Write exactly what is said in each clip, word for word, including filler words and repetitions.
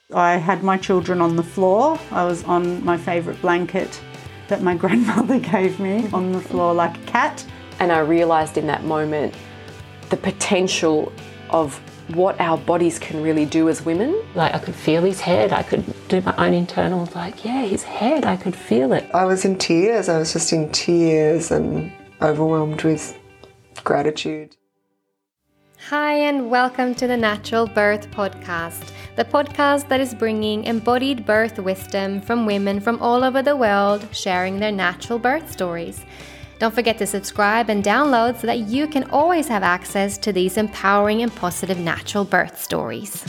I had my children on the floor. I was on my favourite blanket that my grandmother gave me on the floor like a cat. And I realised in that moment the potential of what our bodies can really do as women. Like I could feel his head, I could do my own internal, like, yeah, his head, I could feel it. I was in tears, I was just in tears and overwhelmed with gratitude. Hi and welcome to the Natural Birth Podcast, the podcast that is bringing embodied birth wisdom from women from all over the world sharing their natural birth stories. Don't forget to subscribe and download so that you can always have access to these empowering and positive natural birth stories.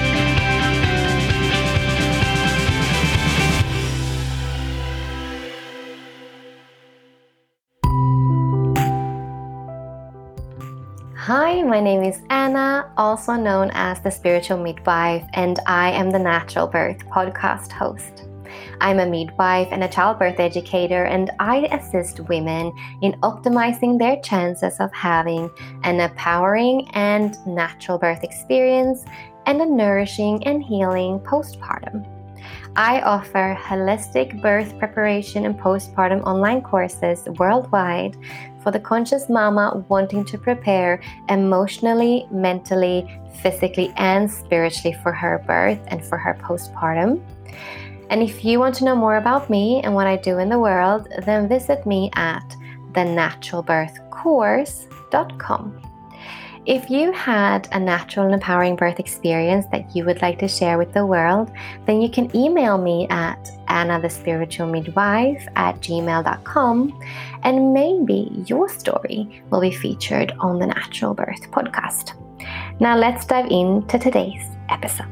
Hi, my name is Anna, also known as the Spiritual Midwife, and I am the Natural Birth Podcast host. I'm a midwife and a childbirth educator, and I assist women in optimizing their chances of having an empowering and natural birth experience and a nourishing and healing postpartum. I offer holistic birth preparation and postpartum online courses worldwide for the conscious mama wanting to prepare emotionally, mentally, physically, and spiritually for her birth and for her postpartum. And if you want to know more about me and what I do in the world, then visit me at the natural birth course dot com. If you had a natural and empowering birth experience that you would like to share with the world, then you can email me at anna the spiritual midwife at gmail dot com, and maybe your story will be featured on the Natural Birth Podcast. Now let's dive into today's episode.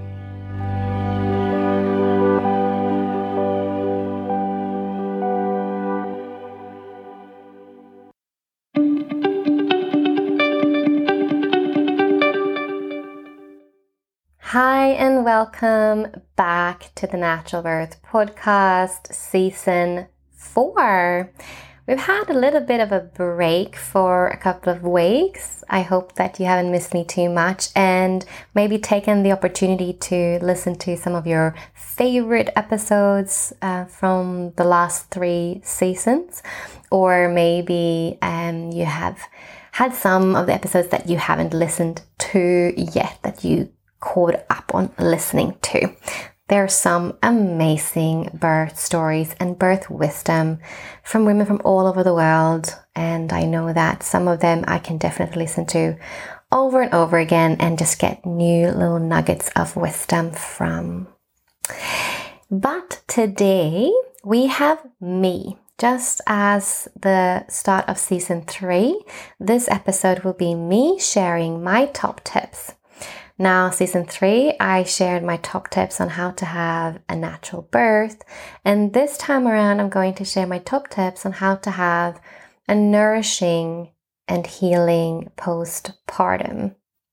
Hi and welcome back to the Natural Birth Podcast Season four. We've had a little bit of a break for a couple of weeks. I hope that you haven't missed me too much and maybe taken the opportunity to listen to some of your favorite episodes uh, from the last three seasons, or maybe um, you have had some of the episodes that you haven't listened to yet that you caught up on listening to. There are some amazing birth stories and birth wisdom from women from all over the world, and I know that some of them I can definitely listen to over and over again and just get new little nuggets of wisdom from. But today we have me. Just as the start of season three, this episode will be me sharing my top tips. Now, season three, I shared my top tips on how to have a natural birth. And this time around, I'm going to share my top tips on how to have a nourishing and healing postpartum.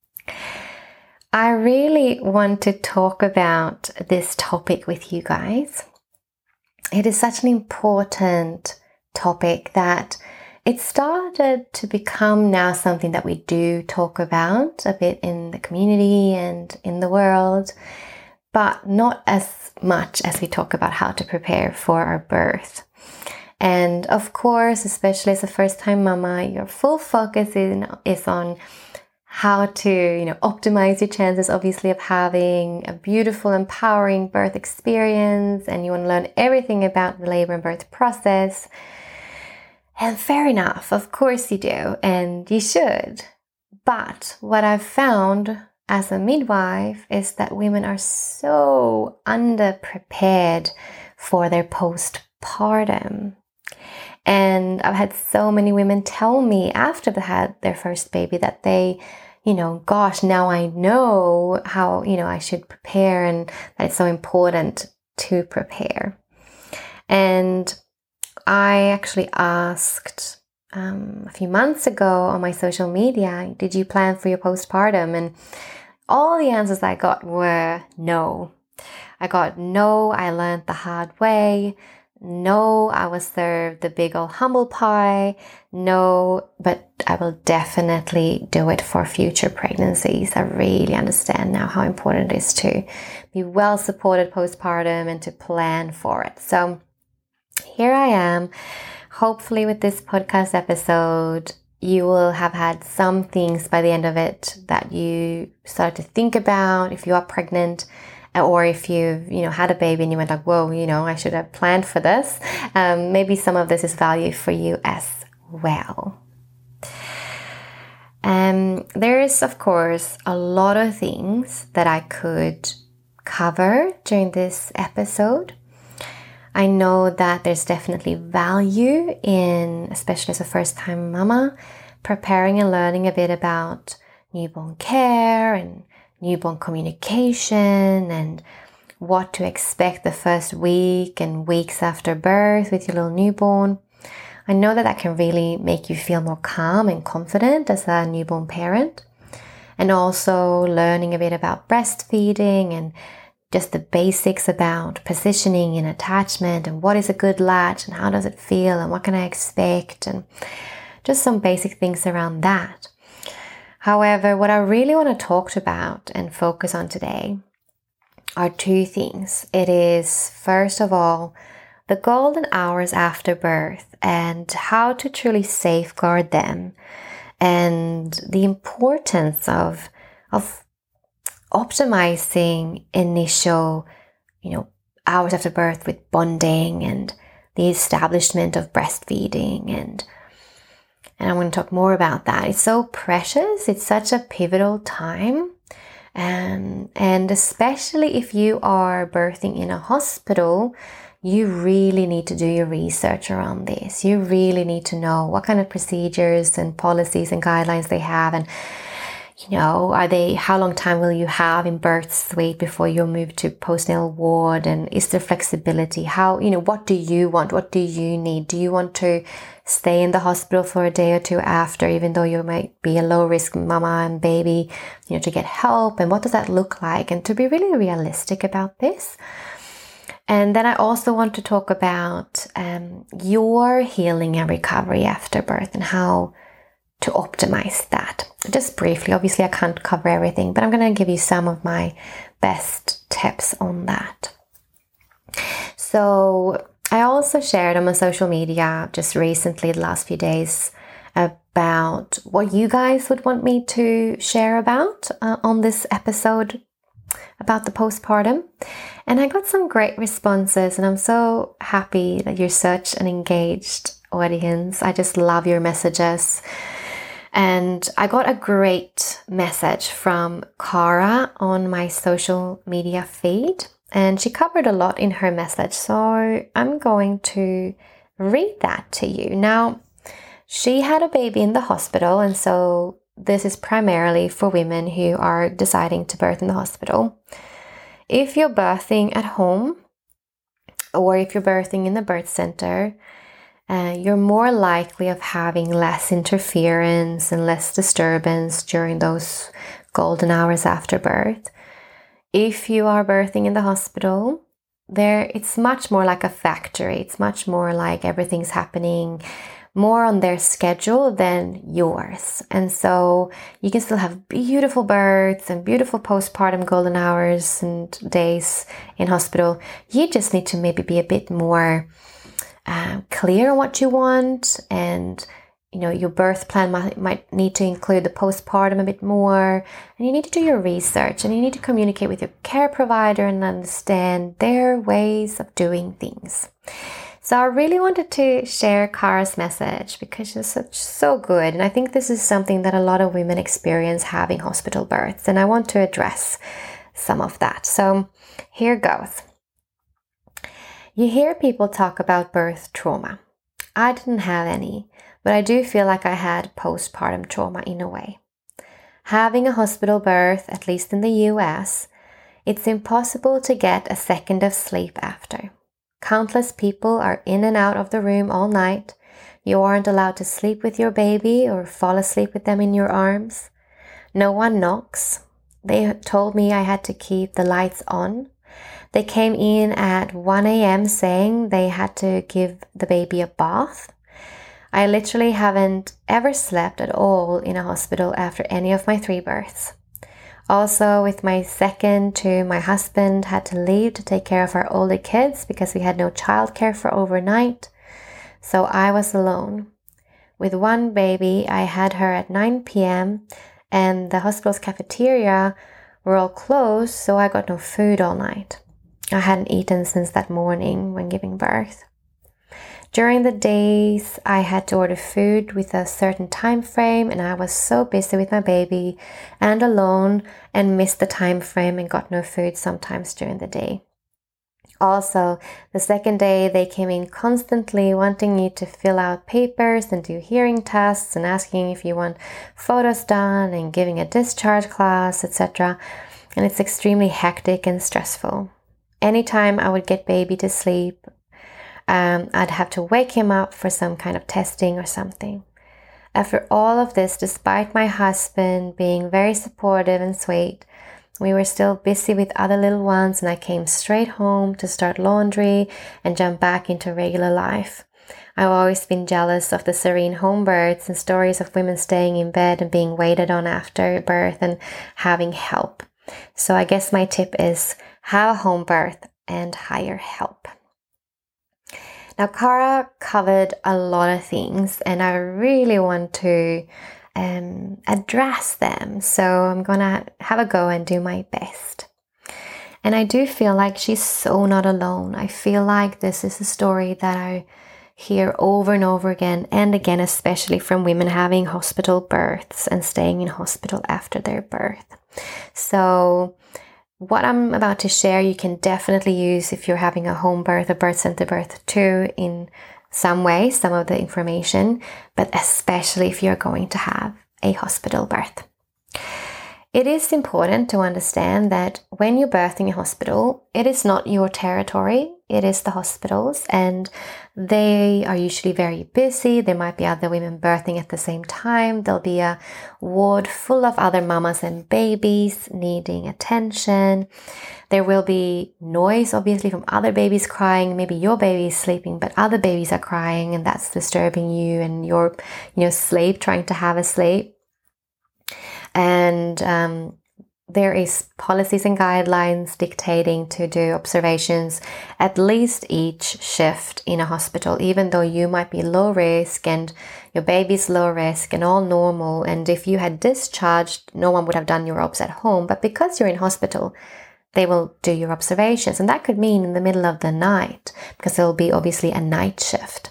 I really want to talk about this topic with you guys. It is such an important topic that it started to become now something that we do talk about a bit in the community and in the world, but not as much as we talk about how to prepare for our birth. And of course, especially as a first-time mama, your full focus in, is on how to, you know, optimize your chances, obviously, of having a beautiful, empowering birth experience, and you want to learn everything about the labor and birth process. And fair enough, of course you do, and you should. But what I've found as a midwife is that women are so underprepared for their postpartum. And I've had so many women tell me after they had their first baby that they, you know, gosh, now I know how, you know, I should prepare and that it's so important to prepare. And I actually asked um, a few months ago on my social media, did you plan for your postpartum? And all the answers I got were no. I got no, I learned the hard way. no, I was served the big old humble pie. No, but I will definitely do it for future pregnancies. I really understand now how important it is to be well supported postpartum and to plan for it. So here I am. Hopefully with this podcast episode, you will have had some things by the end of it that you start to think about if you are pregnant, or if you've, you know, had a baby and you went like, whoa, you know, I should have planned for this. Um, maybe some of this is value for you as well. Um, there is, of course, a lot of things that I could cover during this episode. I know that there's definitely value in, especially as a first-time mama, preparing and learning a bit about newborn care and newborn communication and what to expect the first week and weeks after birth with your little newborn. I know that that can really make you feel more calm and confident as a newborn parent. And also learning a bit about breastfeeding and just the basics about positioning and attachment and what is a good latch and how does it feel and what can I expect, and just some basic things around that. However, what I really want to talk about and focus on today are two things. It is, first of all, the golden hours after birth and how to truly safeguard them, and the importance of, of optimizing initial, you know, hours after birth with bonding and the establishment of breastfeeding, and And I want to talk more about that. It's so precious. It's such a pivotal time. Um, and especially if you are birthing in a hospital, you really need to do your research around this. You really need to know what kind of procedures and policies and guidelines they have. And, you know, are they, how long time will you have in birth suite before you'll move to postnatal ward? And is there flexibility? How, you know, what do you want? What do you need? Do you want to stay in the hospital for a day or two after, even though you might be a low risk mama and baby, you know, to get help? And what does that look like? And to be really realistic about this. And then I also want to talk about um, your healing and recovery after birth and how to optimize that. Just briefly, obviously I can't cover everything, but I'm going to give you some of my best tips on that. So I also shared on my social media just recently, the last few days, about what you guys would want me to share about uh, on this episode about the postpartum. And I got some great responses, and I'm so happy that you're such an engaged audience. I just love your messages. And I got a great message from Cara on my social media feed, and she covered a lot in her message. So I'm going to read that to you. Now, she had a baby in the hospital, and so this is primarily for women who are deciding to birth in the hospital. If you're birthing at home, or if you're birthing in the birth center, uh, you're more likely of having less interference and less disturbance during those golden hours after birth. If you are birthing in the hospital, there it's much more like a factory. It's much more like everything's happening more on their schedule than yours. And so you can still have beautiful births and beautiful postpartum golden hours and days in hospital. You just need to maybe be a bit more uh, clear on what you want, and you know, your birth plan might, might need to include the postpartum a bit more, and you need to do your research, and you need to communicate with your care provider and understand their ways of doing things. So I really wanted to share Cara's message because she's such, so good. And I think this is something that a lot of women experience having hospital births. And I want to address some of that. So here goes. You hear people talk about birth trauma. I didn't have any, but I do feel like I had postpartum trauma in a way. Having a hospital birth, at least in the U S, it's impossible to get a second of sleep after. Countless people are in and out of the room all night. You aren't allowed to sleep with your baby or fall asleep with them in your arms. No one knocks. They told me I had to keep the lights on. They came in at one a.m. saying they had to give the baby a bath. I literally haven't ever slept at all in a hospital after any of my three births. Also, with my second two, my husband had to leave to take care of our older kids because we had no childcare for overnight. So I was alone. With one baby, I had her at nine p.m. and the hospital's cafeteria were all closed, so I got no food all night. I hadn't eaten since that morning when giving birth. During the days, I had to order food with a certain time frame, and I was so busy with my baby and alone and missed the time frame and got no food sometimes during the day. Also, the second day, they came in constantly wanting you to fill out papers and do hearing tests and asking if you want photos done and giving a discharge class, et cetera. And it's extremely hectic and stressful. Anytime I would get baby to sleep, um, I'd have to wake him up for some kind of testing or something. After all of this, despite my husband being very supportive and sweet, we were still busy with other little ones, and I came straight home to start laundry and jump back into regular life. I've always been jealous of the serene home births and stories of women staying in bed and being waited on after birth and having help. So I guess my tip is have a home birth and hire help. Now, Cara covered a lot of things, and I really want to um, address them. So I'm gonna have a go and do my best. And I do feel like she's so not alone. I feel like this is a story that I hear over and over again and again, especially from women having hospital births and staying in hospital after their birth. So what I'm about to share, you can definitely use if you're having a home birth, a birth center birth too, in some way, some of the information, but especially if you're going to have a hospital birth. It is important to understand that when you're birthing in hospital, it is not your territory, it is the hospital's, and they are usually very busy. There might be other women birthing at the same time. There'll be a ward full of other mamas and babies needing attention. There will be noise, obviously, from other babies crying. Maybe your baby is sleeping, but other babies are crying, and that's disturbing you and your, you know, sleep, trying to have a sleep. And um, there is policies and guidelines dictating to do observations at least each shift in a hospital, even though you might be low risk and your baby's low risk and all normal. And if you had discharged, no one would have done your obs at home. But because you're in hospital, they will do your observations. And that could mean in the middle of the night, because there will be obviously a night shift.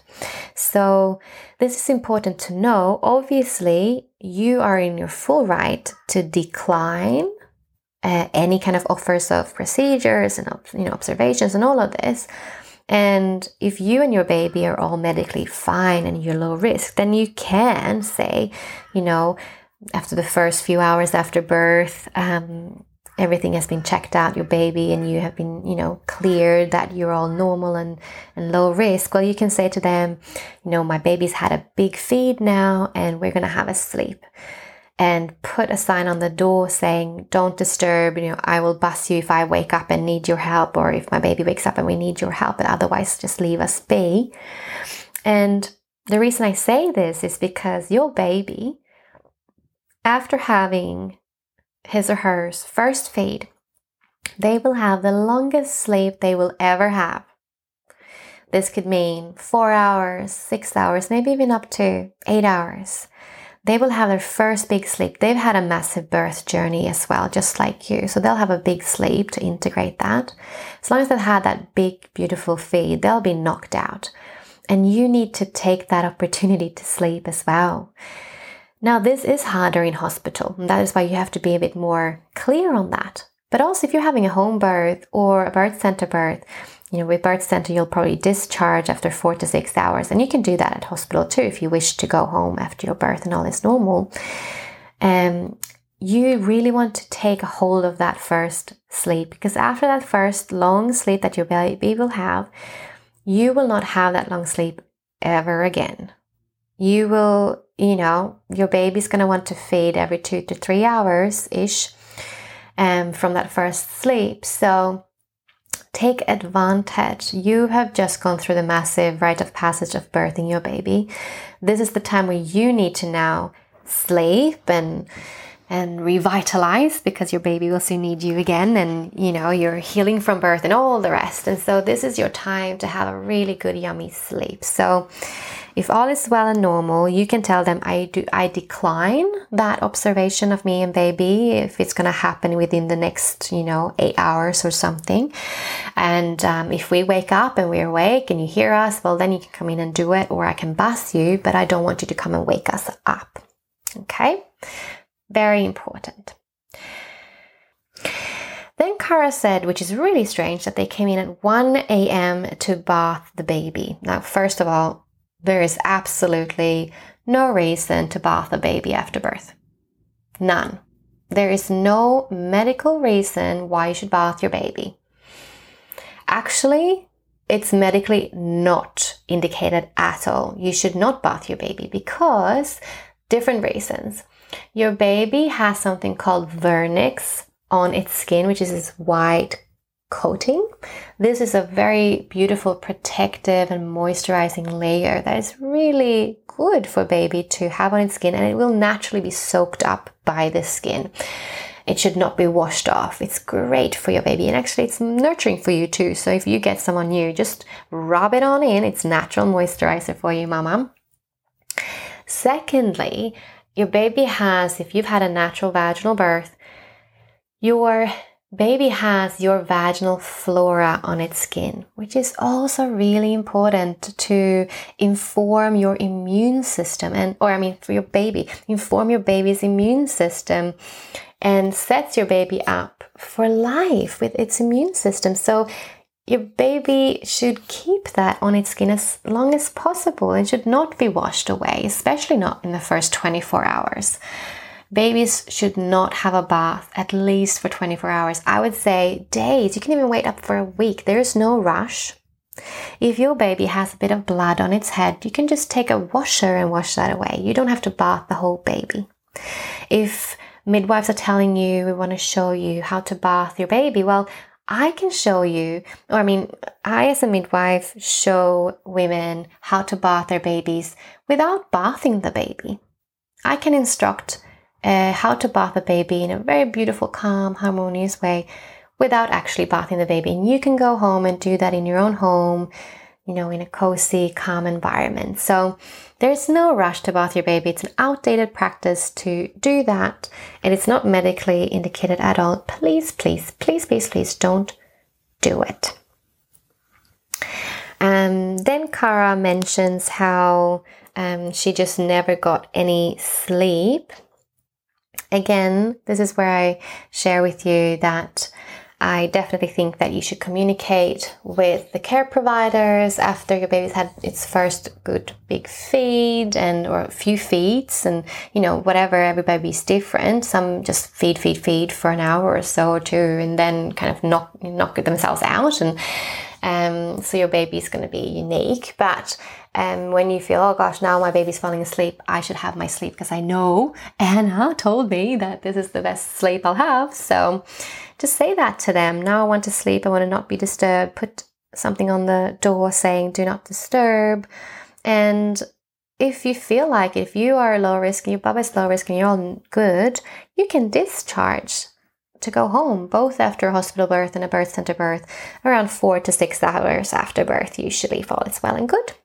So this is important to know. Obviously, you are in your full right to decline uh, any kind of offers of procedures and, you know, observations and all of this. And if you and your baby are all medically fine and you're low risk, then you can say, you know, after the first few hours after birth, um, everything has been checked out, your baby, and you have been, you know, cleared that you're all normal and, and low risk. Well, you can say to them, you know, my baby's had a big feed now and we're going to have a sleep. And put a sign on the door saying, don't disturb, you know, I will bus you if I wake up and need your help, or if my baby wakes up and we need your help, but otherwise just leave us be. And the reason I say this is because your baby, after having his or hers first feed, they will have the longest sleep they will ever have. This could mean four hours, six hours, maybe even up to eight hours. They will have their first big sleep. They've had a massive birth journey as well, just like you. So they'll have a big sleep to integrate that. As long as they've had that big, beautiful feed, they'll be knocked out. And you need to take that opportunity to sleep as well. Now, this is harder in hospital, and that is why you have to be a bit more clear on that. But also, if you're having a home birth or a birth center birth, you know, with birth center, you'll probably discharge after four to six hours. And you can do that at hospital too, if you wish to go home after your birth and all is normal. Um, you really want to take a hold of that first sleep, because after that first long sleep that your baby will have, you will not have that long sleep ever again. You will, you know, your baby's going to want to feed every two to three hours-ish um, from that first sleep. So Take advantage. You have just gone through the massive rite of passage of birthing your baby. This is the time where you need to now sleep and and revitalize, because your baby will soon need you again, and you know, you're healing from birth and all the rest. And so this is your time to have a really good yummy sleep. So if all is well and normal, you can tell them, I do I decline that observation of me and baby if it's going to happen within the next, you know, eight hours or something. And um, if we wake up and we're awake and you hear us, well, then you can come in and do it, or I can bath you, but I don't want you to come and wake us up. Okay? Very important. Then Cara said, which is really strange, that they came in at one a.m. to bath the baby. Now, first of all, there is absolutely no reason to bath a baby after birth. None. There is no medical reason why you should bath your baby. Actually, it's medically not indicated at all. You should not bath your baby because different reasons. Your baby has something called vernix on its skin, which is this white coating. This is a very beautiful protective and moisturizing layer that is really good for baby to have on its skin, and it will naturally be soaked up by the skin. It should not be washed off. It's great for your baby, and actually it's nurturing for you too. So if you get someone new, just rub it on in. It's natural moisturizer for you, mama. Secondly, your baby has, if you've had a natural vaginal birth, your baby has your vaginal flora on its skin, which is also really important to inform your immune system, and or I mean for your baby, inform your baby's immune system, and sets your baby up for life with its immune system. So your baby should keep that on its skin as long as possible and should not be washed away, especially not in the first twenty-four hours. Babies should not have a bath at least for twenty-four hours. I would say days. You can even wait up for a week. There is no rush. If your baby has a bit of blood on its head, you can just take a washer and wash that away. You don't have to bath the whole baby. If midwives are telling you, we want to show you how to bath your baby, well, I can show you, or I mean, I as a midwife show women how to bath their babies without bathing the baby. I can instruct uh, how to bath a baby in a very beautiful, calm, harmonious way without actually bathing the baby. And you can go home and do that in your own home, you know, in a cozy, calm environment. So there's no rush to bath your baby. It's an outdated practice to do that, and it's not medically indicated at all. Please, please, please, please, please don't do it. Um, then Cara mentions how um, she just never got any sleep. Again, this is where I share with you that I definitely think that you should communicate with the care providers after your baby's had its first good big feed and or a few feeds, and you know, whatever, every baby's different. Some just feed, feed, feed for an hour or so or two and then kind of knock knock themselves out, and um, so your baby's going to be unique. But um, when you feel, oh gosh, now my baby's falling asleep, I should have my sleep because I know Anna told me that this is the best sleep I'll have. So just say that to them. Now I want to sleep. I want to not be disturbed. Put something on the door saying, do not disturb. And if you feel like, if you are low risk and your baba is low risk and you're all good, you can discharge to go home, both after a hospital birth and a birth center birth, around four to six hours after birth, usually, if all is well and good.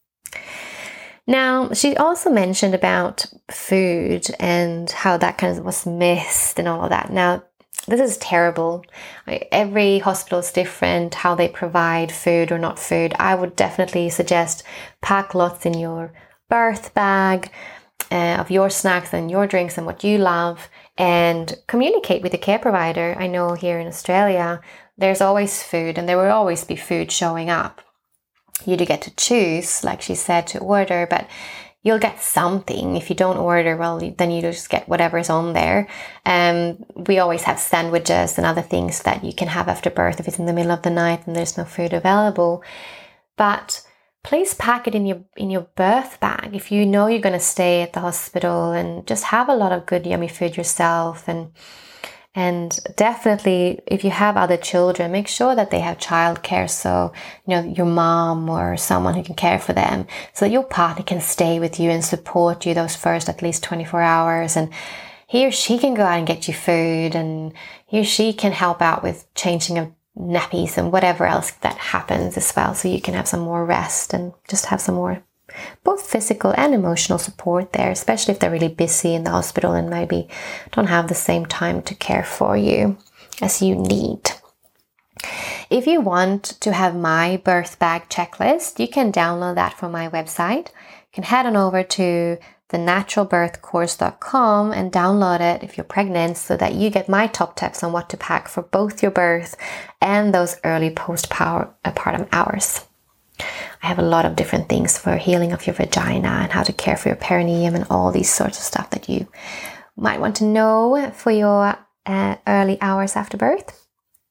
Now, she also mentioned about food and how that kind of was missed and all of that. Now, this is terrible. Every hospital is different, how they provide food or not food. I would definitely suggest pack lots in your birth bag uh, of your snacks and your drinks and what you love, and communicate with the care provider. I know here in Australia, there's always food and there will always be food showing up. You do get to choose, like she said, to order, but you'll get something. If you don't order, well, then you just get whatever's on there. Um, we always have sandwiches and other things that you can have after birth if it's in the middle of the night and there's no food available. But please pack it in your in your birth bag if you know you're going to stay at the hospital, and just have a lot of good, yummy food yourself, and And definitely, if you have other children, make sure that they have childcare. So, you know, your mom or someone who can care for them, so that your partner can stay with you and support you those first at least twenty-four hours. And he or she can go out and get you food, and he or she can help out with changing of nappies and whatever else that happens as well. So you can have some more rest and just have some more both physical and emotional support there, especially if they're really busy in the hospital and maybe don't have the same time to care for you as you need. If you want to have my birth bag checklist, you can download that from my website. You can head on over to the natural birth course dot com and download it if you're pregnant, so that you get my top tips on what to pack for both your birth and those early postpartum hours. I have a lot of different things for healing of your vagina and how to care for your perineum and all these sorts of stuff that you might want to know for your uh, early hours after birth.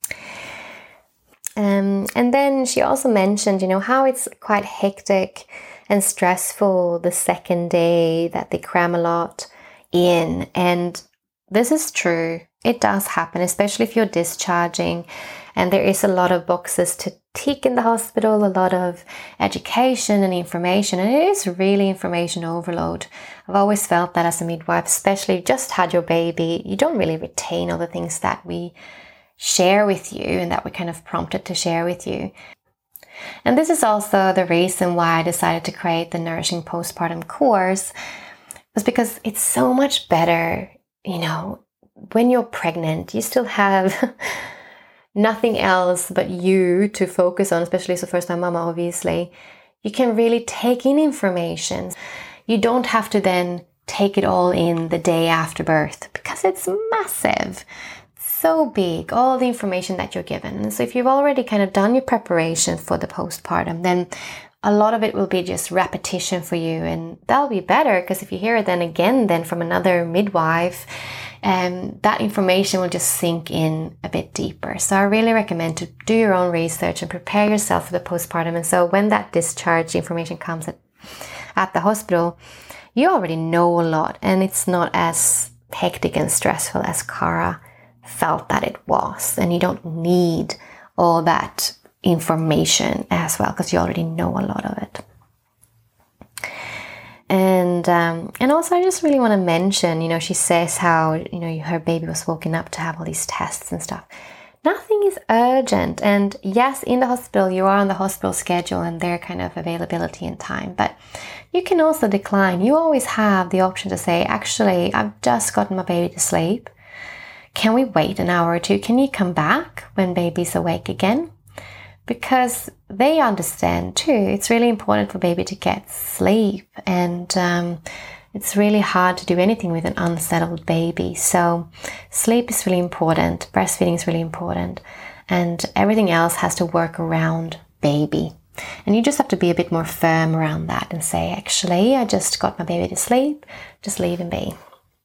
Um, and then she also mentioned, you know, how it's quite hectic and stressful the second day, that they cram a lot in. And this is true. It does happen, especially if you're discharging and there is a lot of boxes to tick in the hospital, a lot of education and information, and it is really information overload. I've always felt that as a midwife, especially if you just had your baby, you don't really retain all the things that we share with you and that we're kind of prompted to share with you. And this is also the reason why I decided to create the Nourishing Postpartum course, was because it's so much better, you know, when you're pregnant, you still have nothing else but you to focus on, especially as a first-time mama, obviously. You can really take in information. You don't have to then take it all in the day after birth, because it's massive. So big, all the information that you're given. And so if you've already kind of done your preparation for the postpartum, then a lot of it will be just repetition for you, and that'll be better, because if you hear it then again then from another midwife, um, that information will just sink in a bit deeper. So I really recommend to do your own research and prepare yourself for the postpartum. And so when that discharge information comes at, at the hospital, you already know a lot, and it's not as hectic and stressful as Cara felt that it was. And you don't need all that information as well, because you already know a lot of it. And um, and also I just really want to mention, you know, she says how, you know, her baby was woken up to have all these tests and stuff. Nothing is urgent. And yes, in the hospital, you are on the hospital schedule and their kind of availability and time, but you can also decline. You always have the option to say, actually, I've just gotten my baby to sleep. Can we wait an hour or two? Can you come back when baby's awake again? Because they understand too. It's really important for baby to get sleep, and um, it's really hard to do anything with an unsettled baby. So sleep is really important, breastfeeding is really important, and everything else has to work around baby. And you just have to be a bit more firm around that and say, actually, I just got my baby to sleep, just leave him be.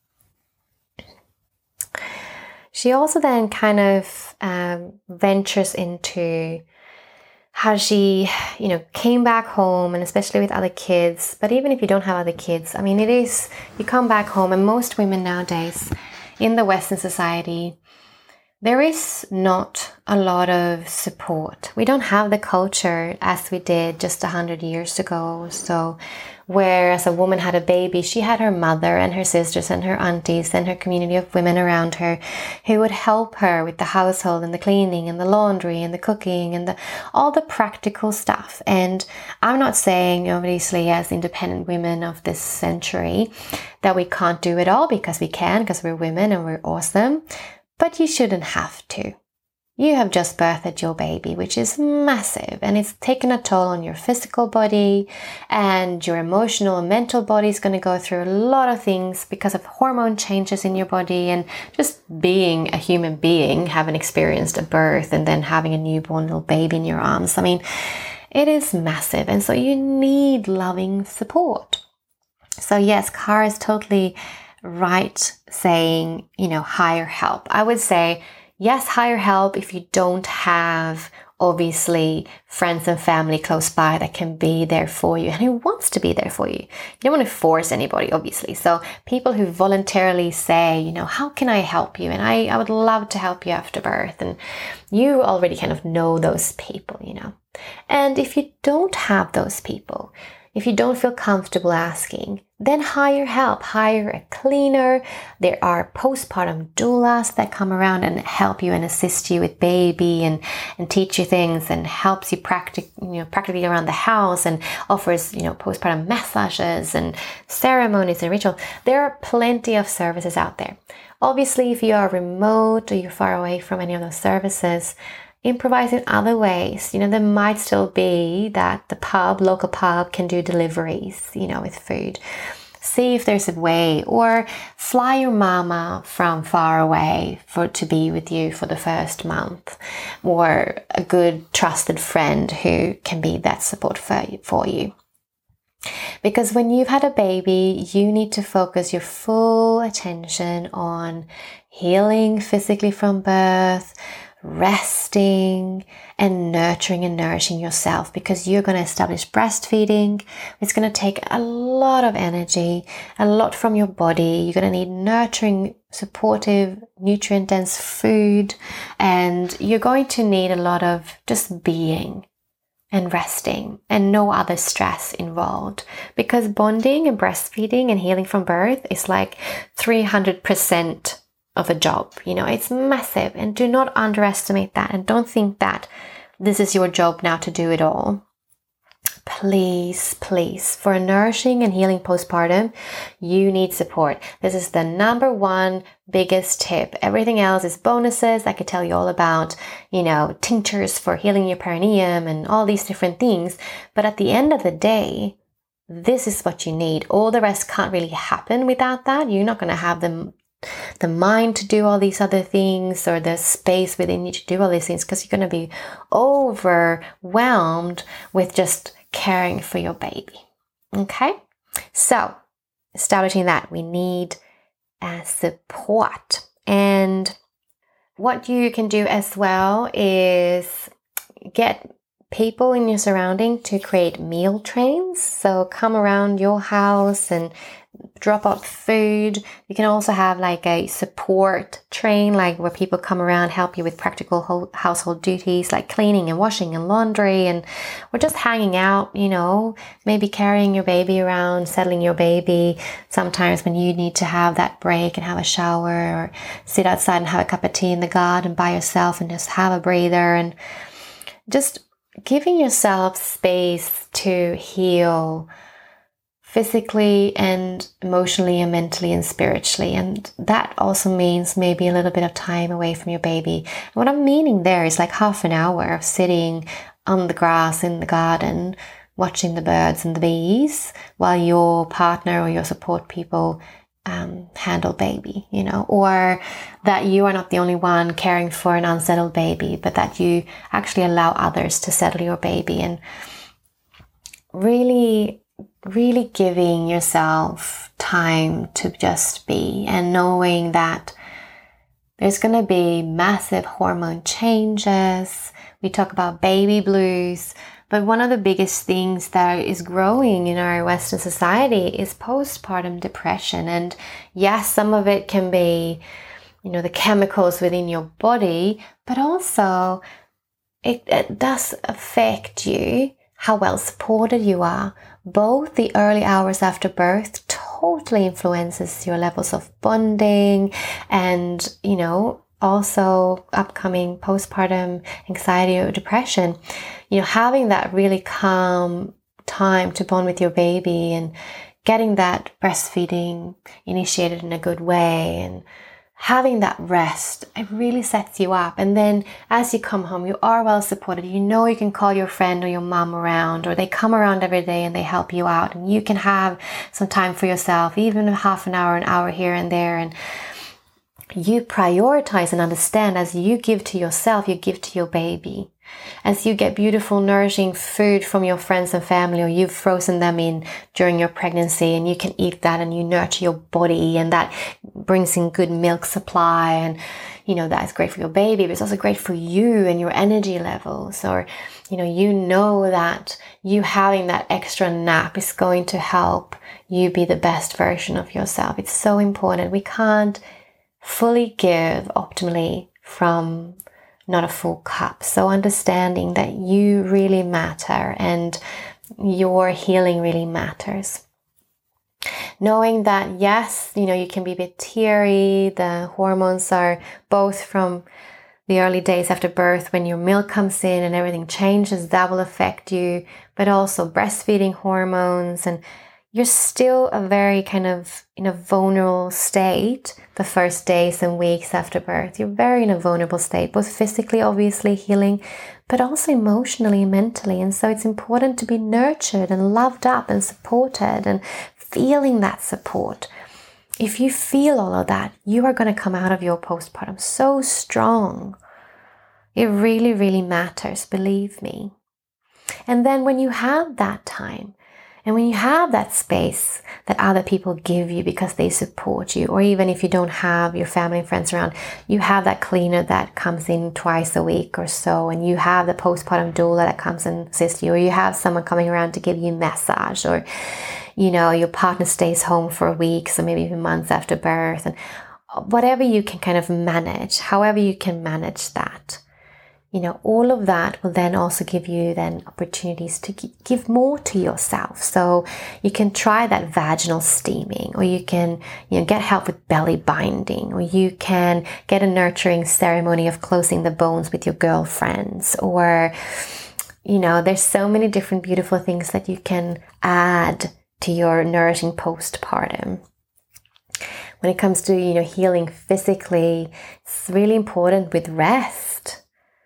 She also then kind of um, ventures into how she, you know, came back home, and especially with other kids, but even if you don't have other kids, I mean, it is, you come back home, and most women nowadays in the Western society, there is not a lot of support. We don't have the culture as we did just a hundred years ago. So whereas a woman had a baby, she had her mother and her sisters and her aunties and her community of women around her who would help her with the household and the cleaning and the laundry and the cooking and the, all the practical stuff. And I'm not saying, obviously, as independent women of this century, that we can't do it all, because we can, because we're women and we're awesome. But you shouldn't have to. You have just birthed your baby, which is massive, and it's taken a toll on your physical body, and your emotional and mental body is going to go through a lot of things because of hormone changes in your body, and just being a human being, having experienced a birth and then having a newborn little baby in your arms. I mean, it is massive, and so you need loving support. So yes, Cara is totally right saying, you know, hire help. I would say, yes, hire help if you don't have obviously friends and family close by that can be there for you and who wants to be there for you. You don't want to force anybody, obviously. So people who voluntarily say, you know, how can I help you? And I, I would love to help you after birth. And you already kind of know those people, you know. And if you don't have those people, if you don't feel comfortable asking, then hire help, hire a cleaner. There are postpartum doulas that come around and help you and assist you with baby and, and teach you things and helps you practic, you know, practically around the house and offers, you know, postpartum massages and ceremonies and rituals. There are plenty of services out there. Obviously, if you are remote or you're far away from any of those services, improvise in other ways. You know, there might still be that the pub, local pub, can do deliveries, you know, with food. See if there's a way, or fly your mama from far away for to be with you for the first month, or a good trusted friend who can be that support for, for you. Because when you've had a baby, you need to focus your full attention on healing physically from birth, resting and nurturing and nourishing yourself, because you're going to establish breastfeeding. It's going to take a lot of energy, a lot from your body. You're going to need nurturing, supportive, nutrient dense food, and you're going to need a lot of just being and resting and no other stress involved, because bonding and breastfeeding and healing from birth is like three hundred percent of a job. You know, it's massive, and do not underestimate that, and don't think that this is your job now to do it all. Please, please, for a nourishing and healing postpartum, you need support. This is the number one biggest tip. Everything else is bonuses. I could tell you all about, you know, tinctures for healing your perineum and all these different things. But at the end of the day, this is what you need. All the rest can't really happen without that. You're not going to have them the mind to do all these other things, or the space within you to do all these things, because you're going to be overwhelmed with just caring for your baby. Okay, so establishing that, we need uh, support. And what you can do as well is get people in your surrounding to create meal trains. So come around your house and drop off food. You can also have like a support train, like where people come around, help you with practical household duties like cleaning and washing and laundry, and or just hanging out, you know, maybe carrying your baby around, settling your baby. Sometimes when you need to have that break and have a shower, or sit outside and have a cup of tea in the garden by yourself and just have a breather, and just giving yourself space to heal physically and emotionally and mentally and spiritually. And that also means maybe a little bit of time away from your baby. And what I'm meaning there is like half an hour of sitting on the grass in the garden, watching the birds and the bees, while your partner or your support people um, handle baby, you know, or that you are not the only one caring for an unsettled baby, but that you actually allow others to settle your baby, and really really giving yourself time to just be, and knowing that there's going to be massive hormone changes. We talk about baby blues, but one of the biggest things that is growing in our Western society is postpartum depression. And yes, some of it can be, you know, the chemicals within your body, but also it, it does affect you, how well supported you are. Both the early hours after birth totally influences your levels of bonding, and, you know, also upcoming postpartum anxiety or depression. You know, having that really calm time to bond with your baby and getting that breastfeeding initiated in a good way and having that rest, it really sets you up. And then as you come home, you are well supported. You know, you can call your friend or your mom around, or they come around every day and they help you out, and you can have some time for yourself, even half an hour, an hour here and there. And you prioritize and understand, as you give to yourself, you give to your baby. As you get beautiful, nourishing food from your friends and family, or you've frozen them in during your pregnancy, and you can eat that and you nurture your body, and that brings in good milk supply, and you know that's great for your baby, but it's also great for you and your energy levels. Or you know you know that you having that extra nap is going to help you be the best version of yourself. It's so important. We can't fully give optimally from not a full cup. So understanding that you really matter and your healing really matters. Knowing that, yes, you know, you can be a bit teary. The hormones are both from the early days after birth when your milk comes in and everything changes, that will affect you, but also breastfeeding hormones, and you're still a very kind of in a vulnerable state the first days and weeks after birth. You're very in a vulnerable state, both physically, obviously healing, but also emotionally and mentally. And so it's important to be nurtured and loved up and supported and feeling that support. If you feel all of that, you are going to come out of your postpartum so strong. It really, really matters, believe me. And then when you have that time, and when you have that space that other people give you because they support you, or even if you don't have your family and friends around, you have that cleaner that comes in twice a week or so, and you have the postpartum doula that comes and assists you, or you have someone coming around to give you massage, or you know, your partner stays home for weeks or maybe even months after birth, and whatever you can kind of manage, however you can manage that. You know, all of that will then also give you then opportunities to give more to yourself. So you can try that vaginal steaming, or you can, you know, get help with belly binding, or you can get a nurturing ceremony of closing the bones with your girlfriends, or, you know, there's so many different beautiful things that you can add to your nourishing postpartum. When it comes to, you know, healing physically, it's really important with rest.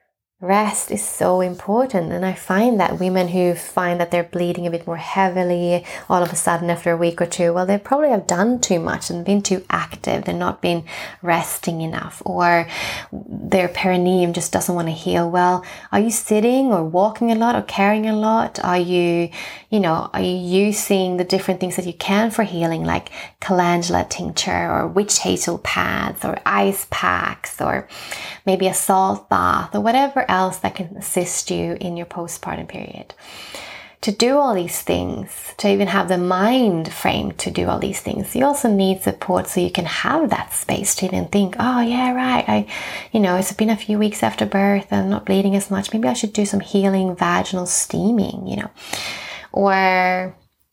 Rest is so important, and I find that women who find that they're bleeding a bit more heavily all of a sudden after a week or two, well, they probably have done too much and been too active. They're not been resting enough, or their perineum just doesn't want to heal well. Are you sitting or walking a lot or carrying a lot? Are you, you know, are you using the different things that you can for healing, like calendula tincture or witch hazel pads or ice packs, or maybe a salt bath, or whatever else that can assist you in your postpartum period? To do all these things, to even have the mind frame to do all these things, you also need support so you can have that space to even think, oh yeah, right, I, you know, it's been a few weeks after birth and I'm not bleeding as much. Maybe I should do some healing vaginal steaming, you know, or,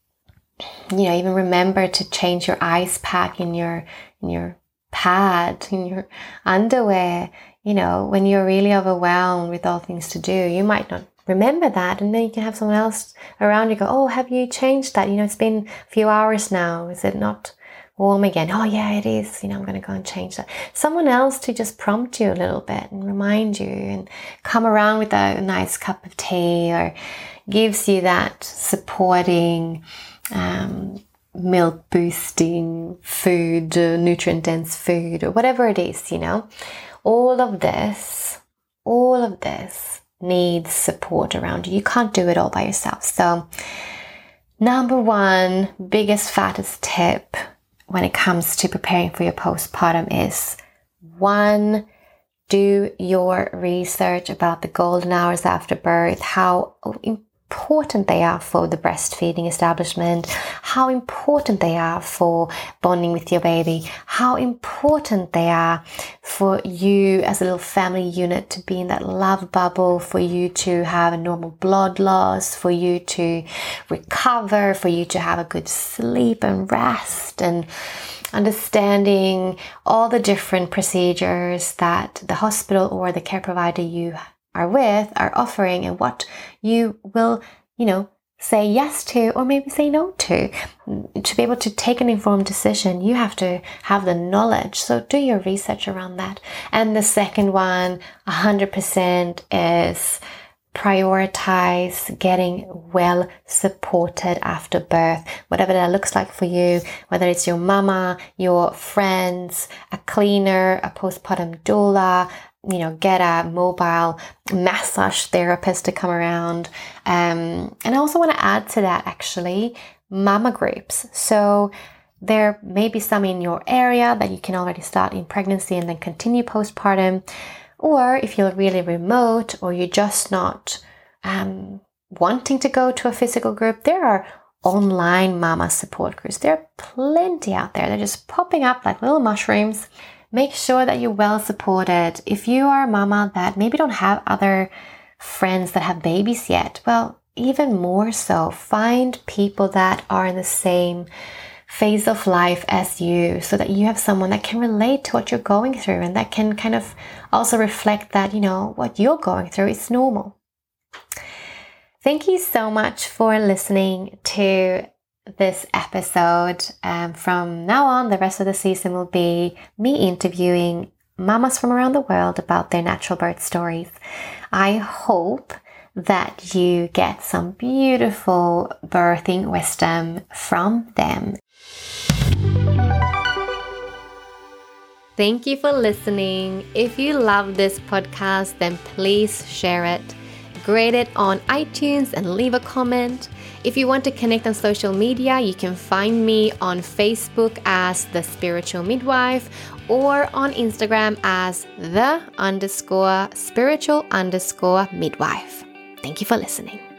you know, even remember to change your ice pack in your, in your pad, in your underwear. You know, when you're really overwhelmed with all things to do, you might not remember that, and then you can have someone else around you go, oh, have you changed that? You know, it's been a few hours now. Is it not warm again? Oh yeah, it is. You know, I'm going to go and change that. Someone else to just prompt you a little bit and remind you, and come around with a nice cup of tea, or gives you that supporting, um, milk boosting food, uh, nutrient dense food, or whatever it is, you know. All of this, all of this needs support around you. You can't do it all by yourself. So number one, biggest, fattest tip when it comes to preparing for your postpartum is, one, do your research about the golden hours after birth, how important they are for the breastfeeding establishment, how important they are for bonding with your baby, how important they are for you as a little family unit to be in that love bubble, for you to have a normal blood loss, for you to recover, for you to have a good sleep and rest, and understanding all the different procedures that the hospital or the care provider you are with are offering, and what you will, you know, say yes to or maybe say no to. To be able to take an informed decision, you have to have the knowledge. So do your research around that. And the second one, one hundred percent, is prioritize getting well supported after birth, whatever that looks like for you, whether it's your mama, your friends, a cleaner, a postpartum doula, you know, get a mobile massage therapist to come around. Um, and I also want to add to that, actually, mama groups. So there may be some in your area that you can already start in pregnancy and then continue postpartum. Or if you're really remote or you're just not um, wanting to go to a physical group, there are online mama support groups. There are plenty out there. They're just popping up like little mushrooms. Make sure that you're well supported. If you are a mama that maybe don't have other friends that have babies yet, well, even more so, find people that are in the same phase of life as you, so that you have someone that can relate to what you're going through and that can kind of also reflect that, you know, what you're going through is normal. Thank you so much for listening to this episode. Um, from now on, the rest of the season will be me interviewing mamas from around the world about their natural birth stories. I hope that you get some beautiful birthing wisdom from them. Thank you for listening. If you love this podcast, then please share it. Grade it on iTunes and leave a comment. If you want to connect on social media, you can find me on Facebook as The Spiritual Midwife or on Instagram as the underscore spiritual underscore midwife. Thank you for listening.